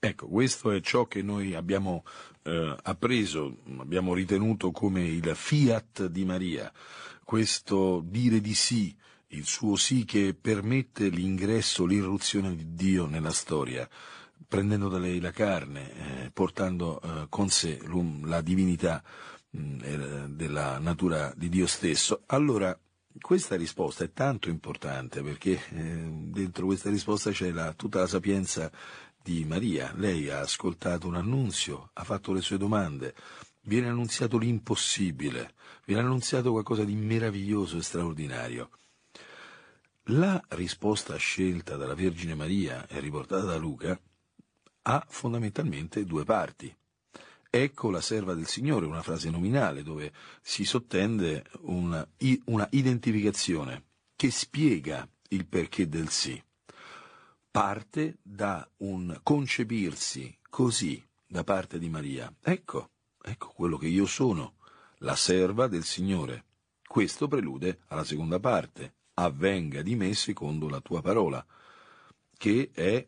Ecco, questo è ciò che noi abbiamo appreso, abbiamo ritenuto come il fiat di Maria, questo dire di sì, il suo sì che permette l'ingresso, l'irruzione di Dio nella storia, prendendo da lei la carne, portando con sé la divinità della natura di Dio stesso. Allora, questa risposta è tanto importante perché dentro questa risposta c'è tutta la sapienza di Maria. Lei ha ascoltato un annunzio, ha fatto le sue domande, viene annunziato l'impossibile, viene annunziato qualcosa di meraviglioso e straordinario. La risposta scelta dalla Vergine Maria e riportata da Luca ha fondamentalmente due parti. Ecco la serva del Signore, una frase nominale dove si sottende una identificazione che spiega il perché del sì. Parte da un concepirsi così da parte di Maria. Ecco quello che io sono, la serva del Signore. Questo prelude alla seconda parte, avvenga di me secondo la tua parola, che è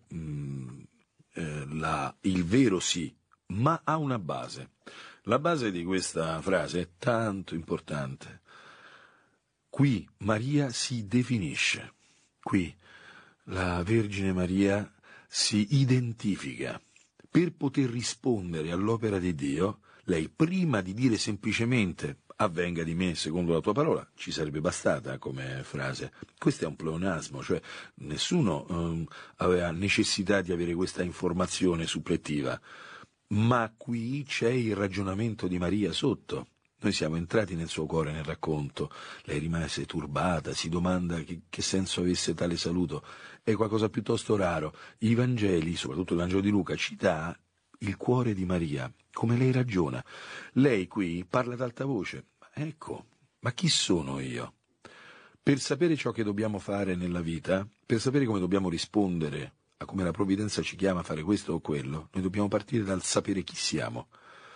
il vero sì, ma ha una base. La base di questa frase è tanto importante. Qui Maria si definisce, qui la Vergine Maria si identifica. Per poter rispondere all'opera di Dio, lei prima di dire semplicemente avvenga di me secondo la tua parola, ci sarebbe bastata come frase. Questo è un pleonasmo, cioè nessuno aveva necessità di avere questa informazione supplettiva, ma qui c'è il ragionamento di Maria sotto. Noi siamo entrati nel suo cuore nel racconto, lei rimase turbata, si domanda che senso avesse tale saluto, è qualcosa piuttosto raro. I Vangeli, soprattutto il Vangelo di Luca, ci dà il cuore di Maria, come lei ragiona. Lei qui parla ad alta voce, ecco, ma chi sono io? Per sapere ciò che dobbiamo fare nella vita, per sapere come dobbiamo rispondere a come la provvidenza ci chiama a fare questo o quello, noi dobbiamo partire dal sapere chi siamo.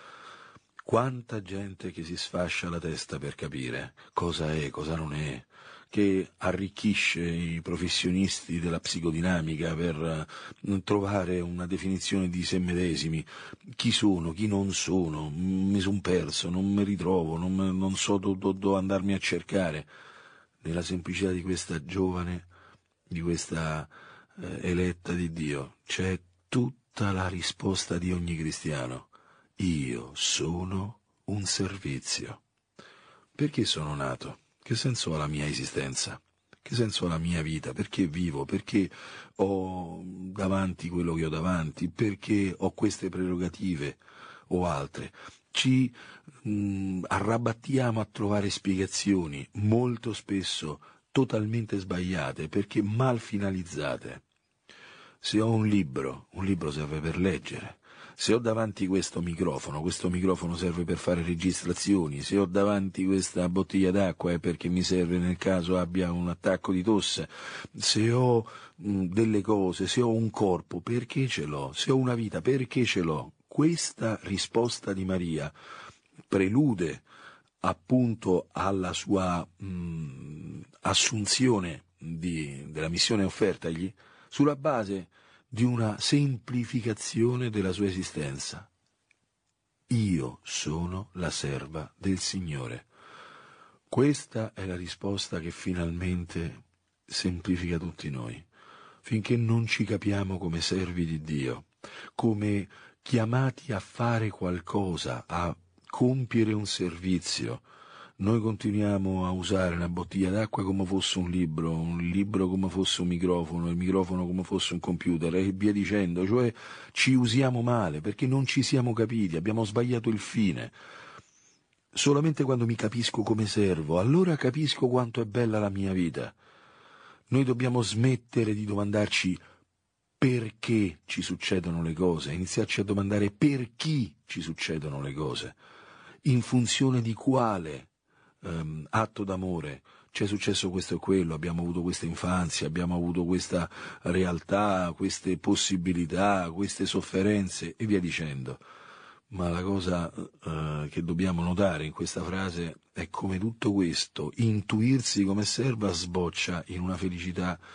Quanta gente che si sfascia la testa per capire cosa è, cosa non è, che arricchisce i professionisti della psicodinamica per trovare una definizione di sé medesimi. Chi sono, chi non sono, mi son perso, non mi ritrovo, non so dove andarmi a cercare. Nella semplicità di questa giovane, di questa eletta di Dio, c'è tutta la risposta di ogni cristiano. Io sono un servizio. Perché sono nato? Che senso ha la mia esistenza? Che senso ha la mia vita? Perché vivo? Perché ho davanti quello che ho davanti? Perché ho queste prerogative o altre? Ci arrabattiamo a trovare spiegazioni, molto spesso totalmente sbagliate, perché mal finalizzate. Se ho un libro serve per leggere. Se ho davanti questo microfono serve per fare registrazioni. Se ho davanti questa bottiglia d'acqua è perché mi serve nel caso abbia un attacco di tosse. Se ho delle cose, se ho un corpo, perché ce l'ho? Se ho una vita, perché ce l'ho? Questa risposta di Maria prelude appunto alla sua assunzione della missione offertagli sulla base di una semplificazione della sua esistenza. Io sono la serva del Signore. Questa è la risposta che finalmente semplifica tutti noi. Finché non ci capiamo come servi di Dio, come chiamati a fare qualcosa, a compiere un servizio, noi continuiamo a usare una bottiglia d'acqua come fosse un libro come fosse un microfono, il microfono come fosse un computer e via dicendo, cioè ci usiamo male perché non ci siamo capiti, abbiamo sbagliato il fine. Solamente quando mi capisco come servo, allora capisco quanto è bella la mia vita. Noi dobbiamo smettere di domandarci perché ci succedono le cose, iniziarci a domandare per chi ci succedono le cose, in funzione di quale atto d'amore ci è successo questo e quello, abbiamo avuto questa infanzia, abbiamo avuto questa realtà, queste possibilità, queste sofferenze e via dicendo. Ma la cosa che dobbiamo notare in questa frase è come tutto questo, intuirsi come serva, sboccia in una felicità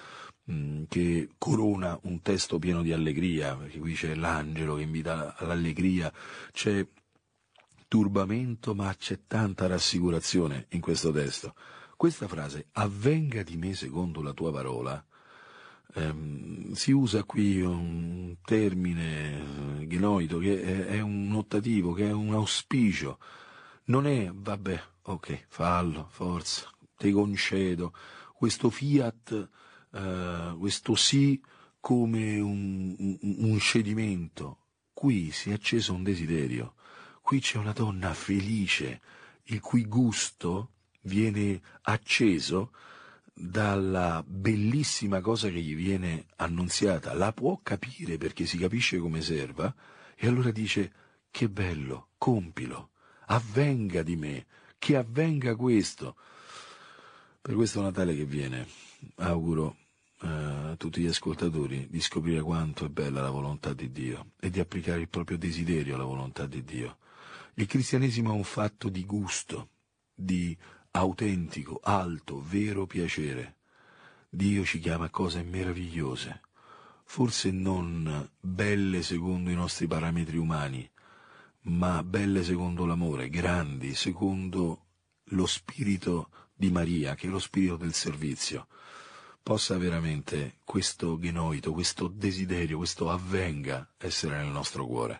che corona un testo pieno di allegria, perché qui c'è l'angelo che invita all'allegria, c'è turbamento ma c'è tanta rassicurazione in questo testo. Questa frase, avvenga di me secondo la tua parola, si usa qui un termine ghenoito che è un ottativo, che è un auspicio, non è vabbè, ok, fallo, forza, te concedo, questo fiat, questo sì come un cedimento. Qui si è acceso un desiderio, qui c'è una donna felice, il cui gusto viene acceso dalla bellissima cosa che gli viene annunziata, la può capire perché si capisce come serva, e allora dice: che bello, compilo, avvenga di me, che avvenga questo. Per questo Natale che viene auguro a tutti gli ascoltatori di scoprire quanto è bella la volontà di Dio e di applicare il proprio desiderio alla volontà di Dio. Il cristianesimo è un fatto di gusto, di autentico, alto, vero piacere. Dio ci chiama a cose meravigliose, forse non belle secondo i nostri parametri umani, ma belle secondo l'amore, grandi secondo lo spirito di Maria, che è lo spirito del servizio. Possa veramente questo ghenoito, questo desiderio, questo avvenga essere nel nostro cuore.